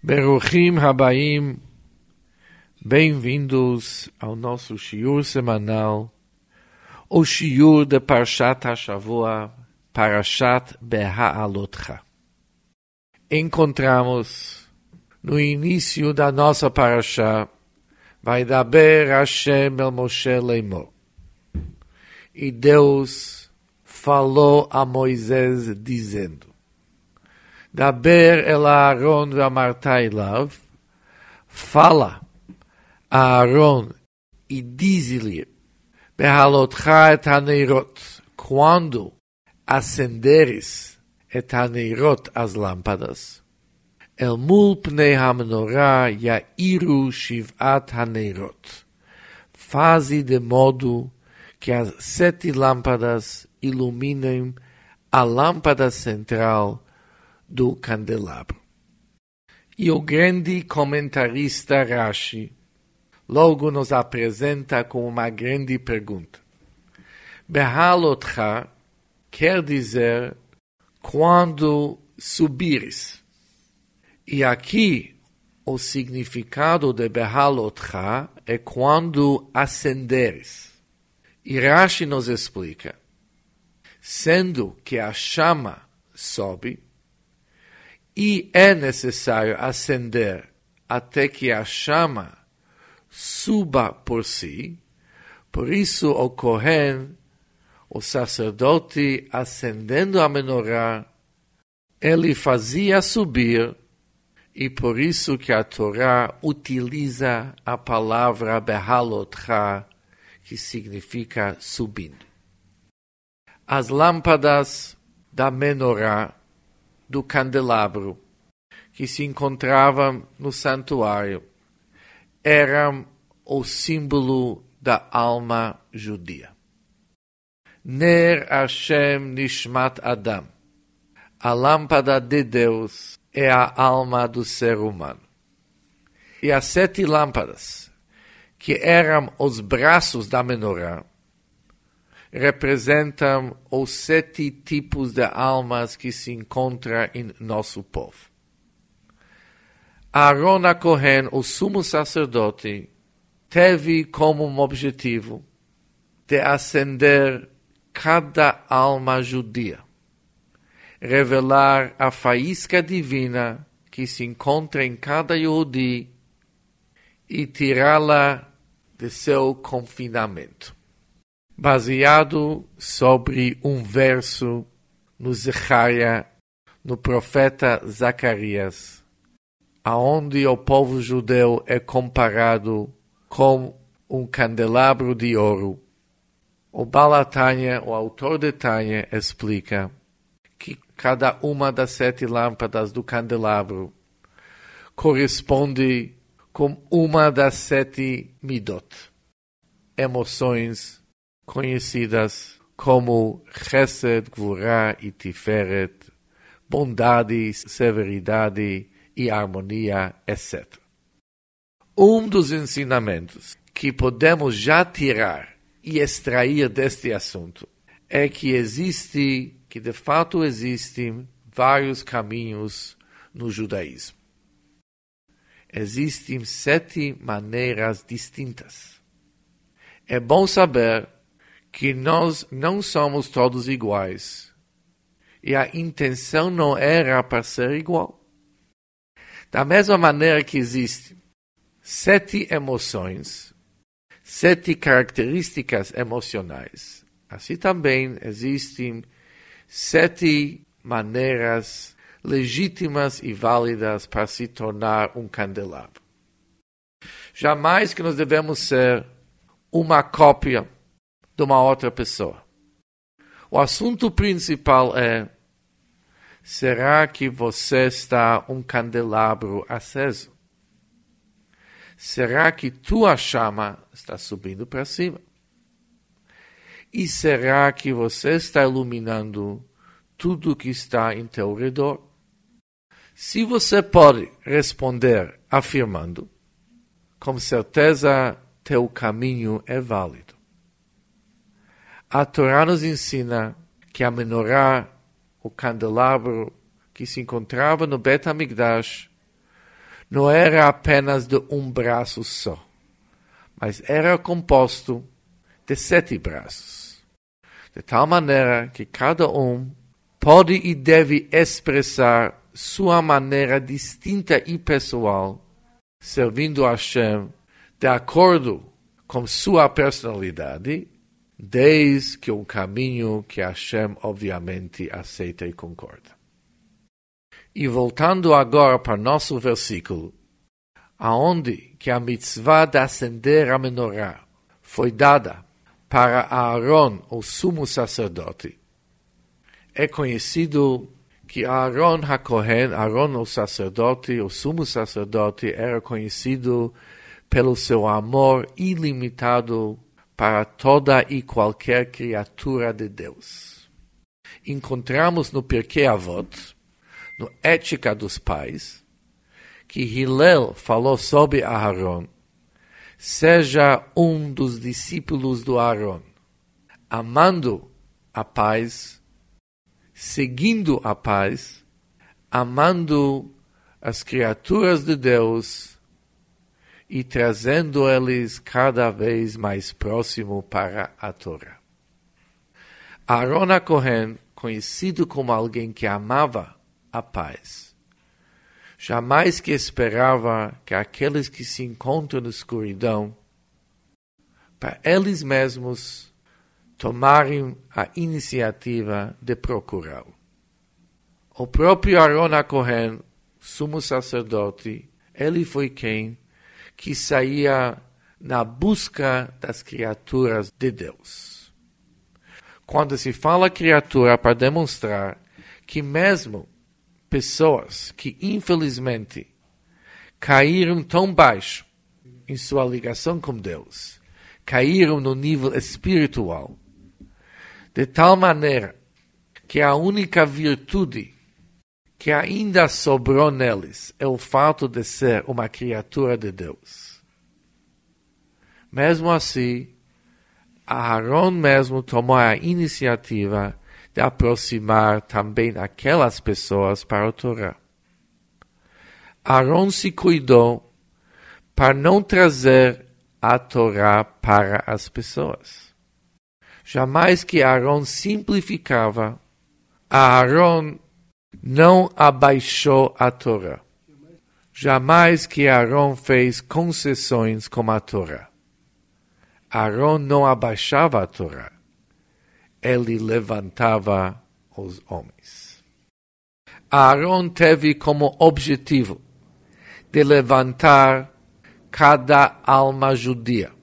Beruchim Habaim, bem-vindos ao nosso shiur semanal, o shiur de Parshat HaShavua, Parashat Beha'alotcha. Encontramos no início da nossa Parashá, Vaidaber Hashem el Moshe Leimor. E Deus falou a Moisés dizendo, Daber el Aaron ve'amarta elav, fala a Aaron e diz-lhe, Behalotcha et haneirot, quando acenderes et haneirot as lâmpadas, el mul pnei hamenorá yairu shiv'at haneirot, faze de modo que as 7 lâmpadas iluminem a lâmpada central do candelabro. E o grande comentarista Rashi logo nos apresenta com uma grande pergunta. Behalotcha quer dizer quando subires. E aqui o significado de Behalotcha é quando ascenderes. E Rashi nos explica, sendo que a chama sobe, e é necessário acender até que a chama suba por si, por isso o Kohen, o sacerdote, acendendo a menorá, ele fazia subir, e por isso que a Torá utiliza a palavra Behalotcha, que significa subindo. As lâmpadas da menorá, do candelabro, que se encontravam no santuário, eram o símbolo da alma judia. Ner Hashem Nishmat Adam. A lâmpada de Deus é a alma do ser humano. E as 7 lâmpadas, que eram os braços da menorá, representam os 7 tipos de almas que se encontram em nosso povo. Aaron HaKohen, o sumo sacerdote, teve como objetivo de acender cada alma judia, revelar a faísca divina que se encontra em cada Yehudi e tirá-la de seu confinamento. Baseado sobre um verso no Zecharia, no profeta Zacarias, aonde o povo judeu é comparado com um candelabro de ouro. O Baal HaTanya, o autor de Tanya, explica que cada uma das 7 lâmpadas do candelabro corresponde com uma das 7 midot, emoções conhecidas como Chesed, Gvurá e Tiferet, bondade, severidade e harmonia, etc. Um dos ensinamentos que podemos já tirar e extrair deste assunto é que de fato existem vários caminhos no judaísmo. Existem 7 maneiras distintas. É bom saber que nós não somos todos iguais, e a intenção não era para ser igual. Da mesma maneira que existem 7 emoções, 7 características emocionais, assim também existem 7 maneiras legítimas e válidas para se tornar um candelabro. Jamais que nós devemos ser uma cópia de uma outra pessoa. O assunto principal é, será que você está um candelabro aceso? Será que tua chama está subindo para cima? E será que você está iluminando tudo que está em teu redor? Se você pode responder afirmando, com certeza teu caminho é válido. A Torá nos ensina que a menorá, o candelabro que se encontrava no Bet HaMikdash, não era apenas de um braço só, mas era composto de 7 braços, de tal maneira que cada um pode e deve expressar sua maneira distinta e pessoal, servindo a Hashem de acordo com sua personalidade, desde que um caminho que Hashem obviamente aceita e concorda. E voltando agora para nosso versículo, aonde que a mitzvah de acender a menorá foi dada para Aaron, o sumo sacerdote, é conhecido que Aaron HaKohen, Aaron o sacerdote, o sumo sacerdote, era conhecido pelo seu amor ilimitado para toda e qualquer criatura de Deus. Encontramos no Pirkei Avot, no Ética dos Pais, que Hillel falou sobre Aaron: seja um dos discípulos do Aaron, amando a paz, seguindo a paz, amando as criaturas de Deus e trazendo eles cada vez mais próximo para a Torá. Aaron HaKohen, conhecido como alguém que amava a paz, jamais que esperava que aqueles que se encontram na escuridão, para eles mesmos tomarem a iniciativa de procurá-lo. O próprio Aaron HaKohen, sumo sacerdote, ele foi quem que saía na busca das criaturas de Deus. Quando se fala criatura, para demonstrar que mesmo pessoas que infelizmente caíram tão baixo em sua ligação com Deus, caíram no nível espiritual, de tal maneira que a única virtude que ainda sobrou neles é o fato de ser uma criatura de Deus. Mesmo assim, Aaron mesmo tomou a iniciativa de aproximar também aquelas pessoas para a Torá. Aaron se cuidou para não trazer a Torá para as pessoas. Jamais que Aaron simplificava, Aaron não abaixou a Torá. Jamais que Aaron fez concessões com a Torá. Aaron não abaixava a Torá. Ele levantava os homens. Aaron teve como objetivo de levantar cada alma judia,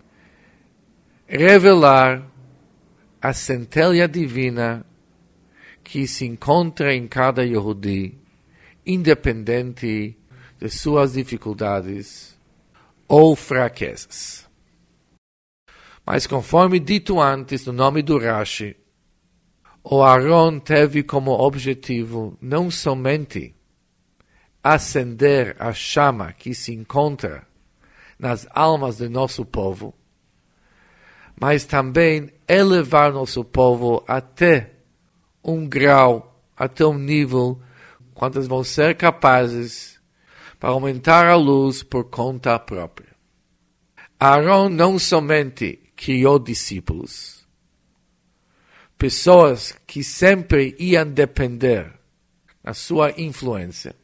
revelar a centelha divina que se encontra em cada Yehudi, independente de suas dificuldades ou fraquezas. Mas conforme dito antes no nome do Rashi, o Aaron teve como objetivo não somente acender a chama que se encontra nas almas de nosso povo, mas também elevar nosso povo até um grau, até um nível, quando eles vão ser capazes para aumentar a luz por conta própria. Aaron não somente criou discípulos, pessoas que sempre iam depender da sua influência,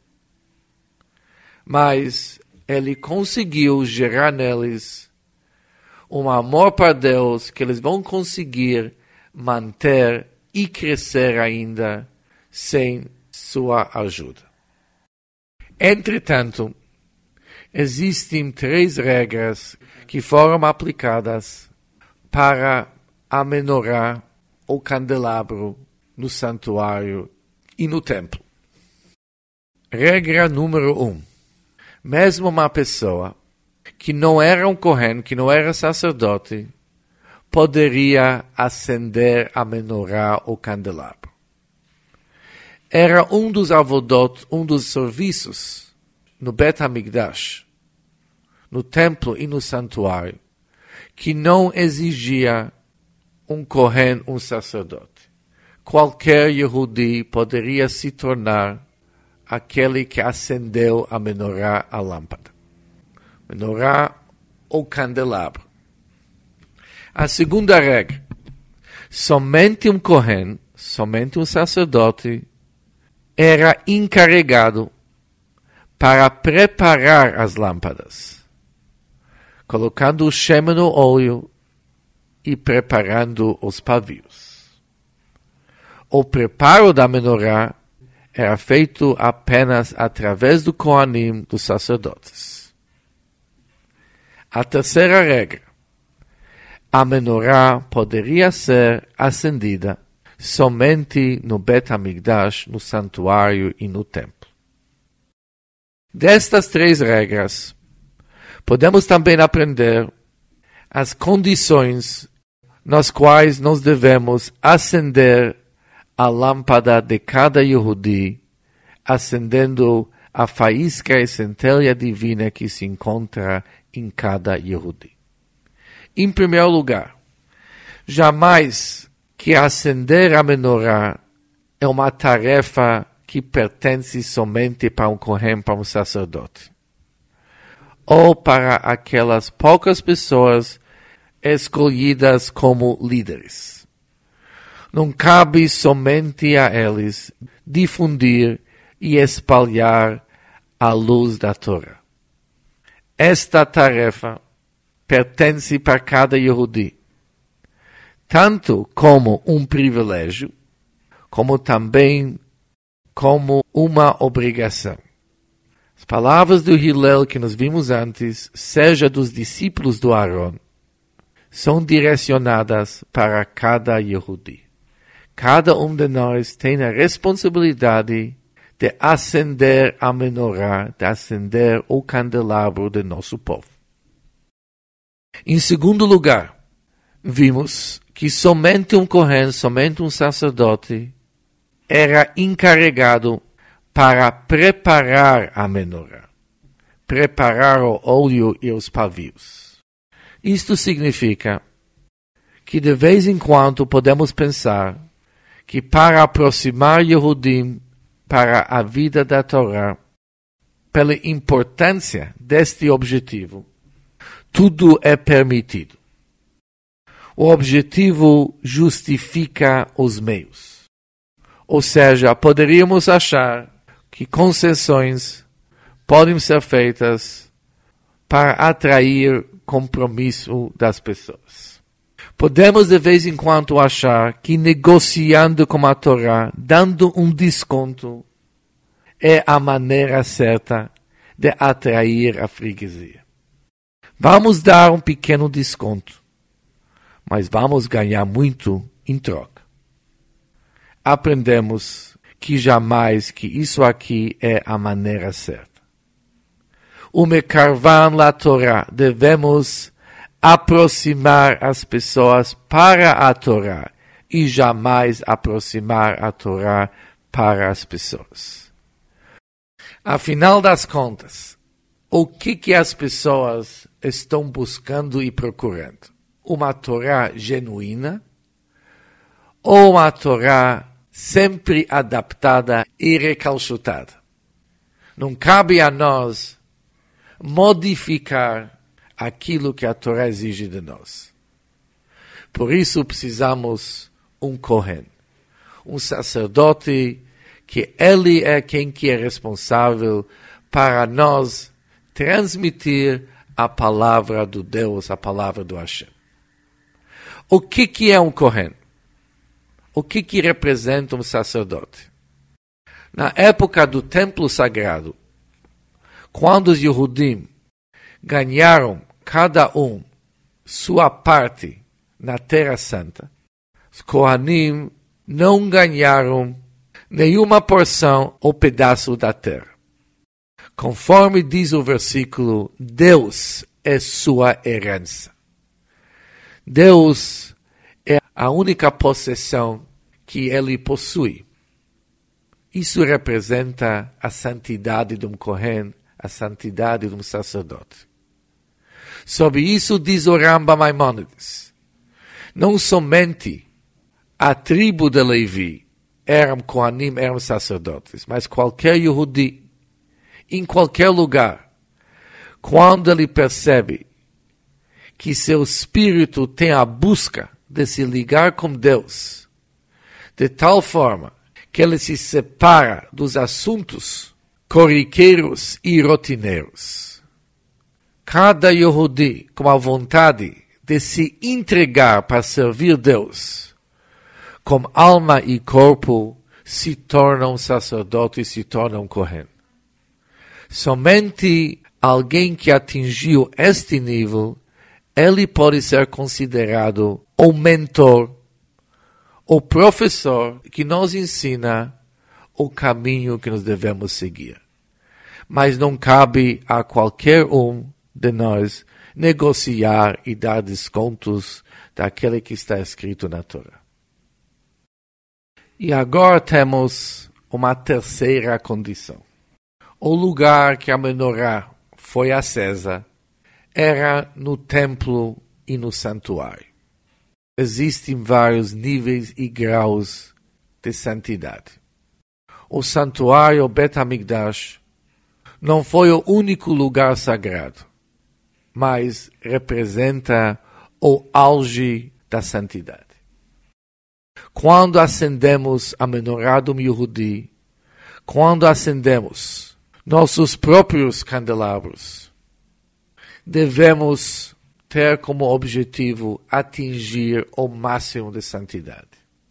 mas ele conseguiu gerar neles um amor para Deus que eles vão conseguir manter e crescer ainda sem sua ajuda. Entretanto, existem 3 regras que foram aplicadas para a menorá ou candelabro no santuário e no templo. Regra número 1. Mesmo uma pessoa que não era um Kohen, que não era sacerdote, poderia acender a menorá ou candelabro. Era um dos avodot, um dos serviços no Bet HaMikdash, no templo e no santuário, que não exigia um Kohen, um sacerdote. Qualquer Yehudi poderia se tornar aquele que acendeu a menorá, a lâmpada. Menorá ou candelabro. A segunda regra. Somente um Kohen, somente um sacerdote, era encarregado para preparar as lâmpadas, colocando o shema no óleo e preparando os pavios. O preparo da menorá era feito apenas através do Kohanim, dos sacerdotes. A terceira regra. A menorá poderia ser acendida somente no Bet HaMikdash, no santuário e no templo. Destas três regras, podemos também aprender as condições nas quais nós devemos acender a lâmpada de cada Yehudi, acendendo a faísca e centelha divina que se encontra em cada Yehudi. Em primeiro lugar, jamais que acender a menorá é uma tarefa que pertence somente para um Kohen, para um sacerdote, ou para aquelas poucas pessoas escolhidas como líderes. Não cabe somente a eles difundir e espalhar a luz da Torá. Esta tarefa pertence para cada Yehudi, tanto como um privilégio, como também como uma obrigação. As palavras do Hillel que nós vimos antes, seja dos discípulos do Aaron, são direcionadas para cada Yehudi. Cada um de nós tem a responsabilidade de acender a menorá, de acender o candelabro de nosso povo. Em segundo lugar, vimos que somente um Kohen, somente um sacerdote, era encarregado para preparar a menorá, preparar o óleo e os pavios. Isto significa que de vez em quando podemos pensar que para aproximar Yehudim para a vida da Torá, pela importância deste objetivo, tudo é permitido. O objetivo justifica os meios. Ou seja, poderíamos achar que concessões podem ser feitas para atrair compromisso das pessoas. Podemos de vez em quando achar que negociando com a Torá, dando um desconto, é a maneira certa de atrair a freguesia. Vamos dar um pequeno desconto, mas vamos ganhar muito em troca. Aprendemos que jamais que isso aqui é a maneira certa. O Mekarvan la Torá, devemos aproximar as pessoas para a Torá e jamais aproximar a Torá para as pessoas. Afinal das contas, o que as pessoas estão buscando e procurando? Uma Torá genuína ou uma Torá sempre adaptada e recalchutada? Não cabe a nós modificar aquilo que a Torá exige de nós. Por isso precisamos um Kohen, um sacerdote, que ele é quem que é responsável para nós transmitir a palavra do Deus, a palavra do Hashem. O que é um Kohen? O que representa um sacerdote? Na época do templo sagrado, quando os Yehudim ganharam cada um sua parte na Terra Santa, os Kohanim não ganharam nenhuma porção ou pedaço da terra. Conforme diz o versículo, Deus é sua herança. Deus é a única possessão que ele possui. Isso representa a santidade de um Kohen, a santidade de um sacerdote. Sobre isso diz o Rambam Maimônides, não somente a tribo de Levi eram Kohanim, eram sacerdotes, mas qualquer Yehudi, em qualquer lugar, quando ele percebe que seu espírito tem a busca de se ligar com Deus, de tal forma que ele se separa dos assuntos corriqueiros e rotineiros. Cada Yehudi com a vontade de se entregar para servir Deus, com alma e corpo, se torna um sacerdote e se torna um Kohen. Somente alguém que atingiu este nível, ele pode ser considerado o mentor, o professor que nos ensina o caminho que nós devemos seguir. Mas não cabe a qualquer um de nós negociar e dar descontos daquele que está escrito na Torá. E agora temos uma terceira condição. O lugar que a menorá foi acesa era no templo e no santuário. Existem vários níveis e graus de santidade. O santuário, o Bet HaMikdash, não foi o único lugar sagrado, mas representa o auge da santidade. Quando acendemos a menorá do Yehudi, quando acendemos nossos próprios candelabros, devemos ter como objetivo atingir o máximo de santidade.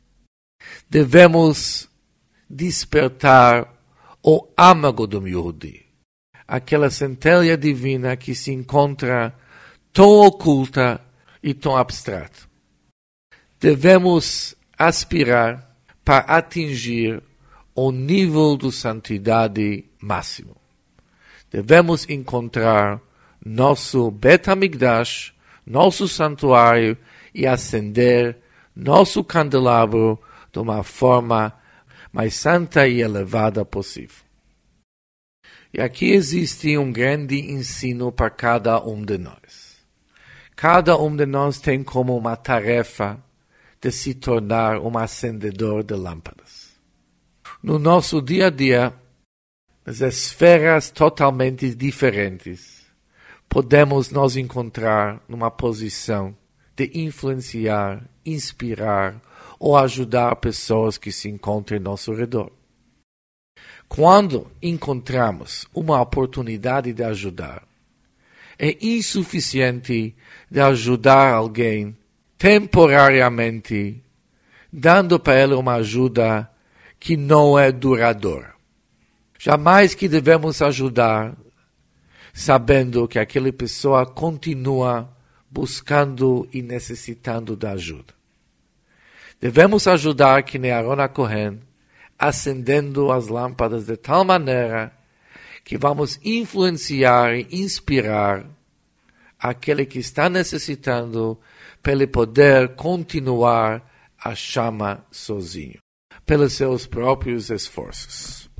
Devemos despertar o âmago do Yehudi, aquela centelha divina que se encontra tão oculta e tão abstrata. Devemos aspirar para atingir o nível de santidade máximo. Devemos encontrar nosso Bet HaMikdash, nosso santuário, e acender nosso candelabro de uma forma mais santa e elevada possível. E aqui existe um grande ensino para cada um de nós. Cada um de nós tem como uma tarefa de se tornar um acendedor de lâmpadas. No nosso dia a dia, nas esferas totalmente diferentes, podemos nos encontrar numa posição de influenciar, inspirar ou ajudar pessoas que se encontram em nosso redor. Quando encontramos uma oportunidade de ajudar, é insuficiente de ajudar alguém temporariamente, dando para ele uma ajuda que não é duradoura. Jamais que devemos ajudar sabendo que aquela pessoa continua buscando e necessitando da ajuda. Devemos ajudar que nem Aaron HaKohen, acendendo as lâmpadas de tal maneira que vamos influenciar e inspirar aquele que está necessitando para ele poder continuar a chama sozinho, pelos seus próprios esforços.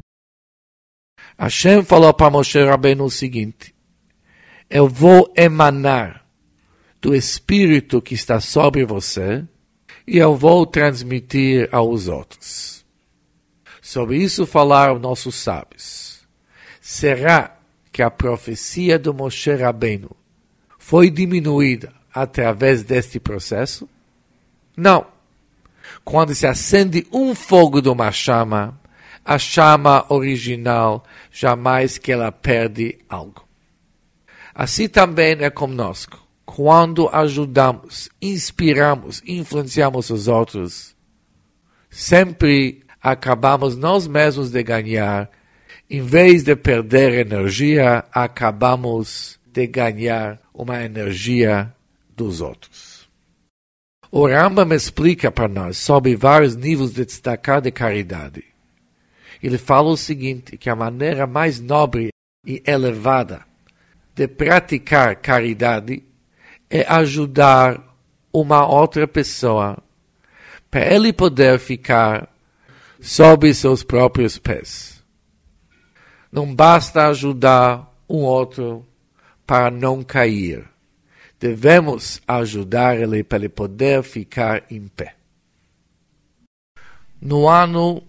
Hashem falou para Moshe Rabbeinu o seguinte: eu vou emanar do Espírito que está sobre você e eu vou transmitir aos outros. Sobre isso falaram nossos sábios. Será que a profecia do Moshe Rabbeinu foi diminuída através deste processo? Não. Quando se acende um fogo de uma chama, a chama original jamais que ela perde algo. Assim também é conosco. Quando ajudamos, inspiramos, influenciamos os outros, sempre acabamos nós mesmos de ganhar. Em vez de perder energia, acabamos de ganhar uma energia dos outros. O Rambam explica para nós sobre vários níveis de destacar de caridade. Ele fala o seguinte, que a maneira mais nobre e elevada de praticar caridade é ajudar uma outra pessoa para ele poder ficar sob seus próprios pés. Não basta ajudar um outro para não cair. Devemos ajudar ele para ele poder ficar em pé. No ano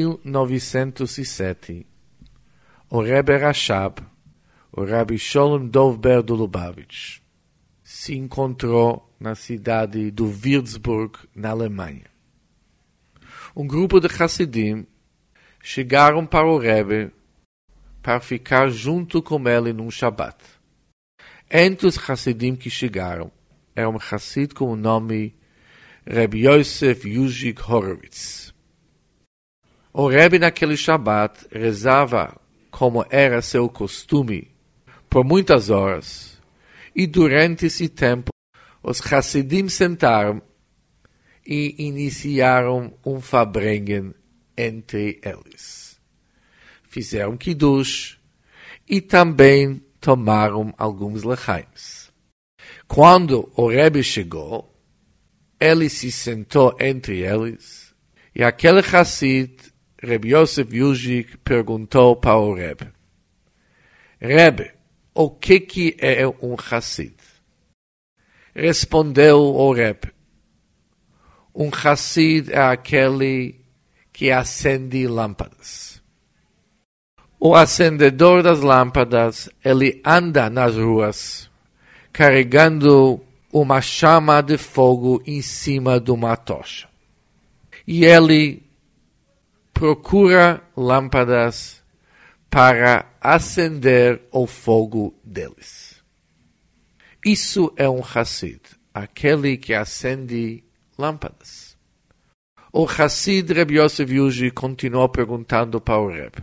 1907, o Rebbe Rashab, o Rabbi Sholem Dov Ber do Lubavitch, se encontrou na cidade de Würzburg, na Alemanha. Um grupo de Hassidim chegaram para o Rebbe para ficar junto com ele num Shabat. Entre os Hassidim que chegaram, era um Hassid com o nome Rabbi Yosef Yuzik Horowitz. O Rebbe naquele Shabat rezava, como era seu costume, por muitas horas, e durante esse tempo os Hassidim sentaram e iniciaram um Fabrengen entre eles. Fizeram Kiddush e também tomaram alguns lechaims. Quando o Rebbe chegou, ele se sentou entre eles e aquele Hassid, Rabbi Yosef Yuzik, perguntou para o Rebbe: Rebbe, o que é um Hassid? Respondeu o Rebbe: um Hassid é aquele que acende lâmpadas. O acendedor das lâmpadas, ele anda nas ruas, carregando uma chama de fogo em cima de uma tocha. E ele procura lâmpadas para acender o fogo deles. Isso é um Hassid, aquele que acende lâmpadas. O Hassid Rabbi Yosef Yuzik continuou perguntando para o Rebbe: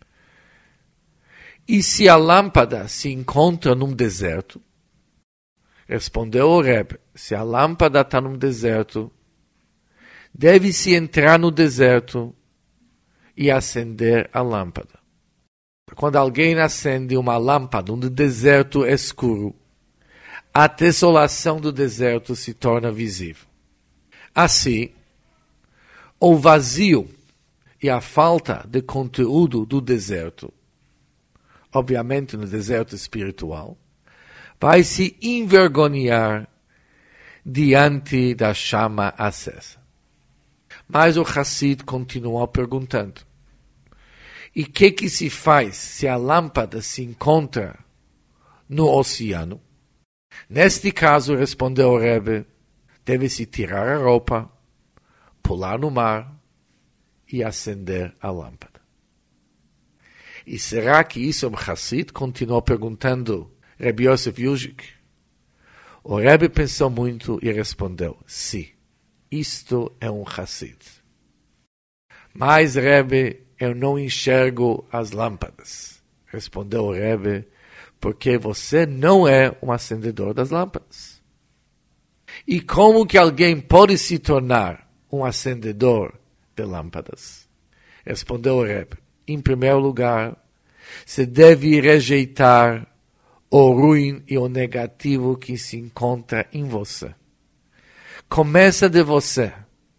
e se a lâmpada se encontra num deserto? Respondeu o Rebbe: se a lâmpada está num deserto, deve-se entrar no deserto e acender a lâmpada. Quando alguém acende uma lâmpada num deserto escuro, a desolação do deserto se torna visível. Assim, o vazio e a falta de conteúdo do deserto, obviamente no deserto espiritual, vai se envergonhar diante da chama acesa. Mas o Hassid continuou perguntando: e o que se faz se a lâmpada se encontra no oceano? Neste caso, respondeu o Rebbe, deve-se tirar a roupa, pular no mar e acender a lâmpada. E será que isso é um Hassid? Continuou perguntando Rabbi Yosef Yuzik. O Rebbe pensou muito e respondeu: sim, isto é um Hassid. Mas, Rebbe, eu não enxergo as lâmpadas. Respondeu o Rebbe: porque você não é um acendedor das lâmpadas. E como que alguém pode se tornar um acendedor de lâmpadas? Respondeu o Rebbe: em primeiro lugar, você deve rejeitar o ruim e o negativo que se encontra em você. Começa de você.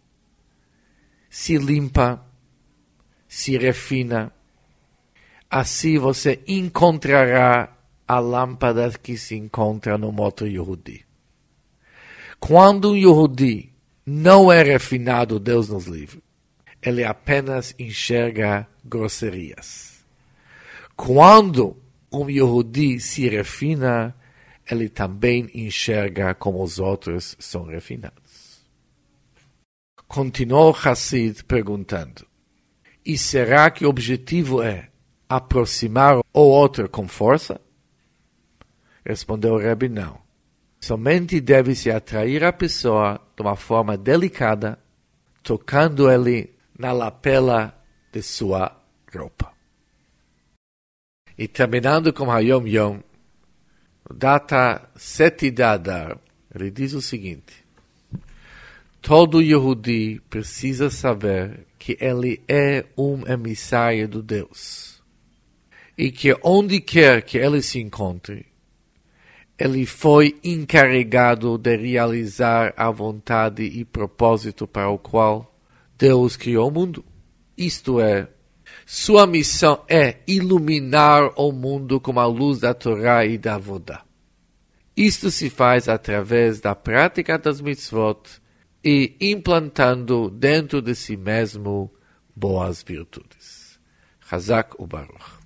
Se limpa, se refina. Assim você encontrará a lâmpada que se encontra no outro Yehudi. Quando um Yehudi não é refinado, Deus nos livre, ele apenas enxerga grosserias. Quando um Yehudi se refina, ele também enxerga como os outros são refinados. Continuou Hassid perguntando: e será que o objetivo é aproximar o outro com força? Respondeu o Rebbe: não. Somente deve-se atrair a pessoa de uma forma delicada, tocando ele na lapela de sua roupa. E terminando com Hayom Yom, data 7 de Adar, ele diz o seguinte: todo Yehudi precisa saber que ele é um emissário de Deus. E que onde quer que ele se encontre, ele foi encarregado de realizar a vontade e propósito para o qual Deus criou o mundo. Isto é, sua missão é iluminar o mundo com a luz da Torá e da Avodah. Isto se faz através da prática das mitzvot e implantando dentro de si mesmo boas virtudes. Chazak u'Baruch.